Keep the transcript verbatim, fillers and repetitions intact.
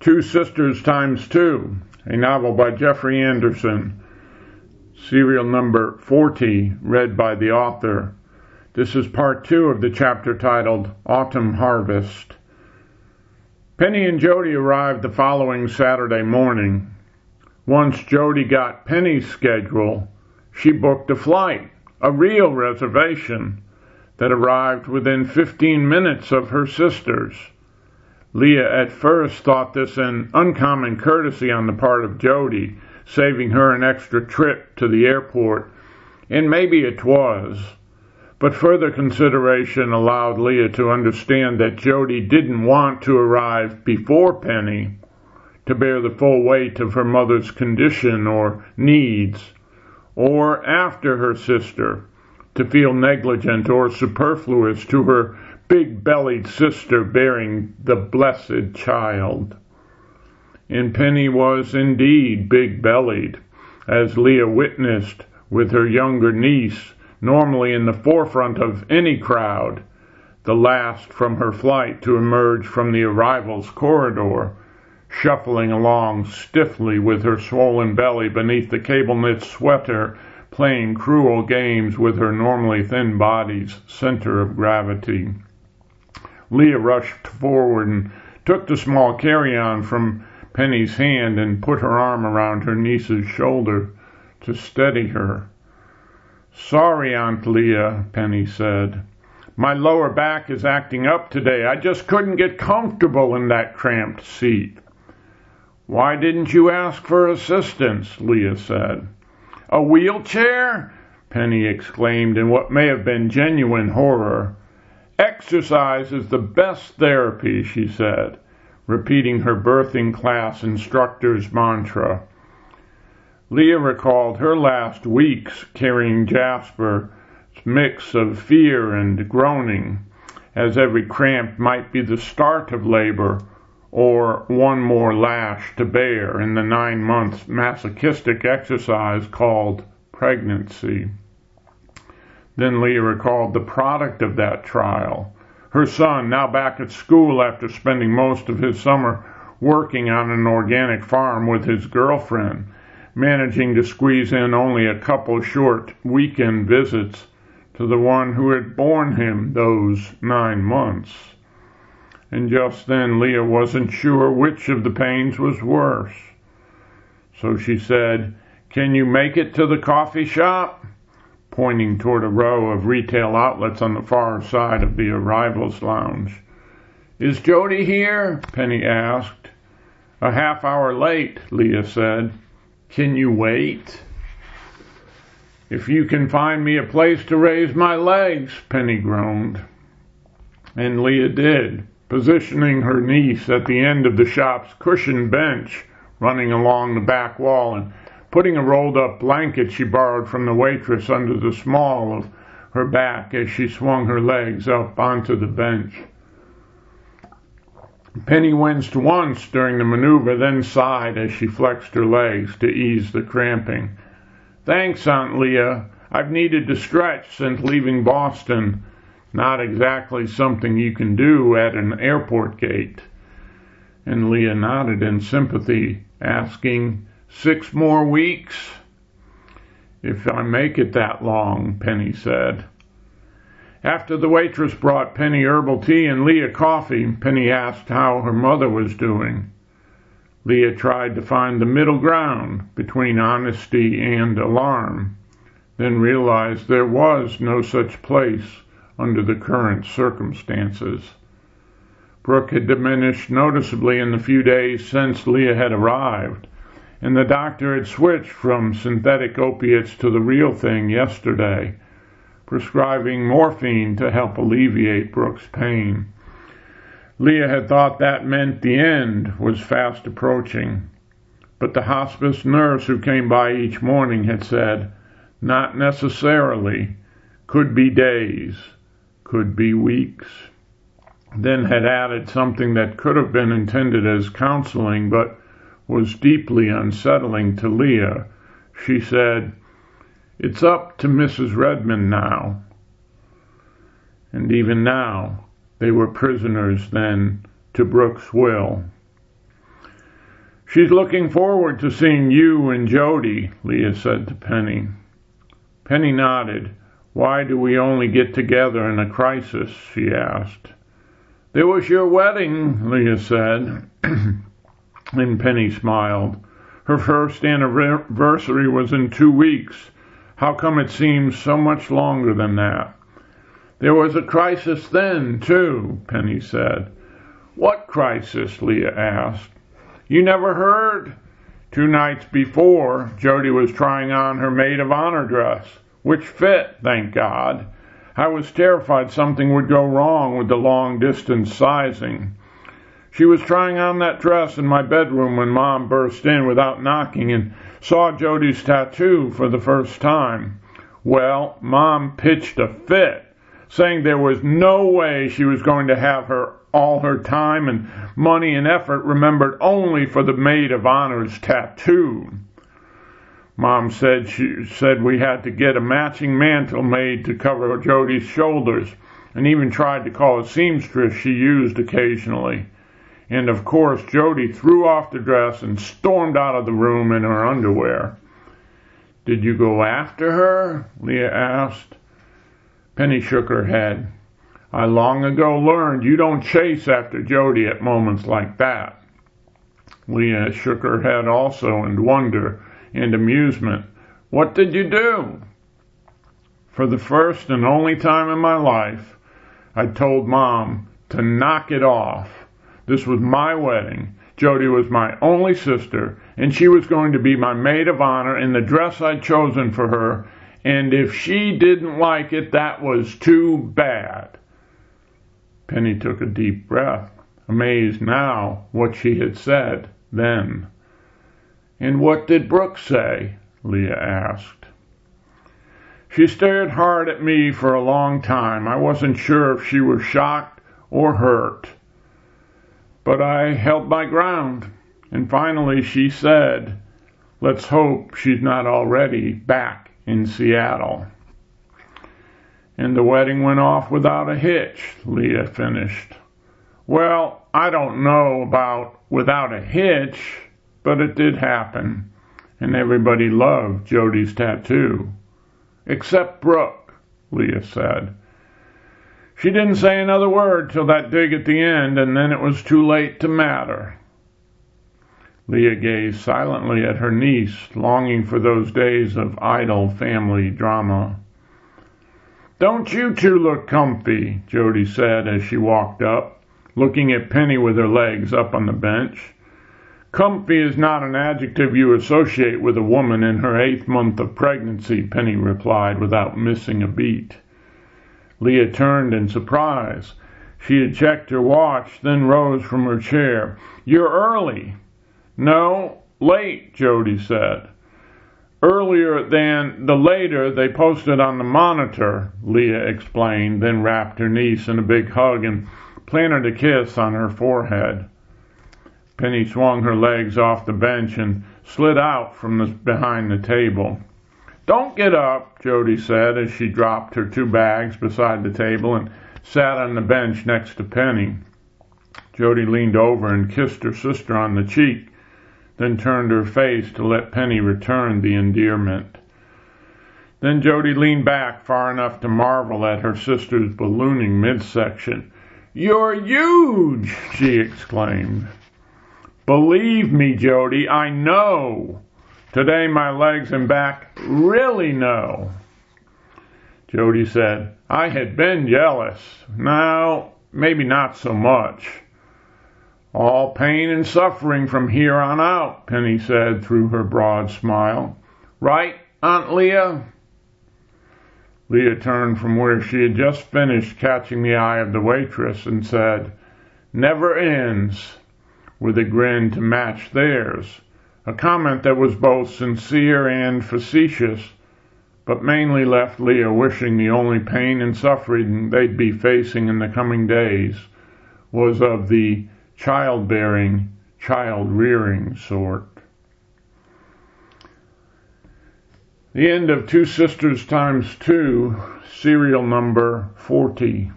Two Sisters Times Two, a novel by Jeffrey Anderson, serial number forty, read by the author. This is part two of the chapter titled Autumn Harvest. Penny and Jody arrived the following Saturday morning. Once Jody got Penny's schedule, she booked a flight, a real reservation, that arrived within fifteen minutes of her sister's. Leah at first thought this an uncommon courtesy on the part of Jody, saving her an extra trip to the airport, and maybe it was. But further consideration allowed Leah to understand that Jody didn't want to arrive before Penny to bear the full weight of her mother's condition or needs, or after her sister to feel negligent or superfluous to her big-bellied sister bearing the blessed child. And Penny was indeed big-bellied, as Leah witnessed with her younger niece, normally in the forefront of any crowd, the last from her flight to emerge from the arrivals corridor, shuffling along stiffly with her swollen belly beneath the cable-knit sweater, playing cruel games with her normally thin body's center of gravity. Leah rushed forward and took the small carry-on from Penny's hand and put her arm around her niece's shoulder to steady her. "Sorry, Aunt Leah," Penny said. "My lower back is acting up today. I just couldn't get comfortable in that cramped seat." "Why didn't you ask for assistance?" Leah said. "A wheelchair?" Penny exclaimed in what may have been genuine horror. "Exercise is the best therapy," she said, repeating her birthing class instructor's mantra. Leah recalled her last weeks carrying Jasper's mix of fear and groaning, as every cramp might be the start of labor or one more lash to bear in the nine-month masochistic exercise called pregnancy. Then Leah recalled the product of that trial. Her son, now back at school after spending most of his summer working on an organic farm with his girlfriend, managing to squeeze in only a couple short weekend visits to the one who had borne him those nine months. And just then Leah wasn't sure which of the pains was worse. So she said, "Can you make it to the coffee shop?" pointing toward a row of retail outlets on the far side of the arrivals lounge. "Is Jody here?" Penny asked. "A half hour late," Leah said. "Can you wait?" "If you can find me a place to raise my legs," Penny groaned. And Leah did, positioning her niece at the end of the shop's cushioned bench running along the back wall and putting a rolled-up blanket she borrowed from the waitress under the small of her back as she swung her legs up onto the bench. Penny winced once during the maneuver, then sighed as she flexed her legs to ease the cramping. "Thanks, Aunt Leah. I've needed to stretch since leaving Boston. Not exactly something you can do at an airport gate." And Leah nodded in sympathy, asking, "Six more weeks?" "If I make it that long," Penny said. After the waitress brought Penny herbal tea and Leah coffee, Penny asked how her mother was doing. Leah tried to find the middle ground between honesty and alarm, then realized there was no such place under the current circumstances. Brooke had diminished noticeably in the few days since Leah had arrived, and the doctor had switched from synthetic opiates to the real thing yesterday, prescribing morphine to help alleviate Brooke's pain. Leah had thought that meant the end was fast approaching, but the hospice nurse who came by each morning had said, "Not necessarily, could be days, could be weeks," then had added something that could have been intended as counseling, but was deeply unsettling to Leah. She said, "It's up to Missus Redmond now." And even now, they were prisoners then to Brooke's will. She's looking forward to seeing you and Jody, Leah said to Penny. Penny nodded. Why do we only get together in a crisis? She asked. There was your wedding, Leah said, and Penny smiled. Her first anniversary was in two weeks. How come it seems so much longer than that? There was a crisis then, too, Penny said. What crisis? Leah asked. You never heard? Two nights before, Jody was trying on her maid of honor dress, which fit, thank God. I was terrified something would go wrong with the long-distance sizing. She was trying on that dress in my bedroom when Mom burst in without knocking and saw Jody's tattoo for the first time. Well, Mom pitched a fit, saying there was no way she was going to have her all her time and money and effort remembered only for the maid of honor's tattoo. Mom said she said we had to get a matching mantle made to cover Jody's shoulders, and even tried to call a seamstress she used occasionally. And of course, Jody threw off the dress and stormed out of the room in her underwear. Did you go after her? Leah asked. Penny shook her head. I long ago learned you don't chase after Jody at moments like that. Leah shook her head also in wonder and amusement. What did you do? For the first and only time in my life, I told Mom to knock it off. This was my wedding. Jody was my only sister, and she was going to be my maid of honor in the dress I'd chosen for her, and if she didn't like it, that was too bad. Penny took a deep breath, amazed now what she had said then. And what did Brooke say? Leah asked. She stared hard at me for a long time. I wasn't sure if she was shocked or hurt. But I held my ground, and finally she said, let's hope she's not already back in Seattle. And the wedding went off without a hitch, Leah finished. Well, I don't know about without a hitch, but it did happen, and everybody loved Jody's tattoo. Except Brooke, Leah said. She didn't say another word till that dig at the end, and then it was too late to matter. Leah gazed silently at her niece, longing for those days of idle family drama. Don't you two look comfy, Jody said as she walked up, looking at Penny with her legs up on the bench. Comfy is not an adjective you associate with a woman in her eighth month of pregnancy, Penny replied without missing a beat. Leah turned in surprise. She had checked her watch, then rose from her chair. You're early. No, late, Jody said. Earlier than the later they posted on the monitor, Leah explained, then wrapped her niece in a big hug and planted a kiss on her forehead. Penny swung her legs off the bench and slid out from the, behind the table. Don't get up, Jody said as she dropped her two bags beside the table and sat on the bench next to Penny. Jody leaned over and kissed her sister on the cheek, then turned her face to let Penny return the endearment. Then Jody leaned back far enough to marvel at her sister's ballooning midsection. You're huge, she exclaimed. Believe me, Jody, I know. Today my legs and back really know. Jody said, I had been jealous. Now, maybe not so much. All pain and suffering from here on out, Penny said through her broad smile. Right, Aunt Leah? Leah turned from where she had just finished catching the eye of the waitress and said, Never ends, with a grin to match theirs, a comment that was both sincere and facetious, but mainly left Leah wishing the only pain and suffering they'd be facing in the coming days was of the childbearing, child-rearing sort. The end of Two Sisters Times Two, serial number forty.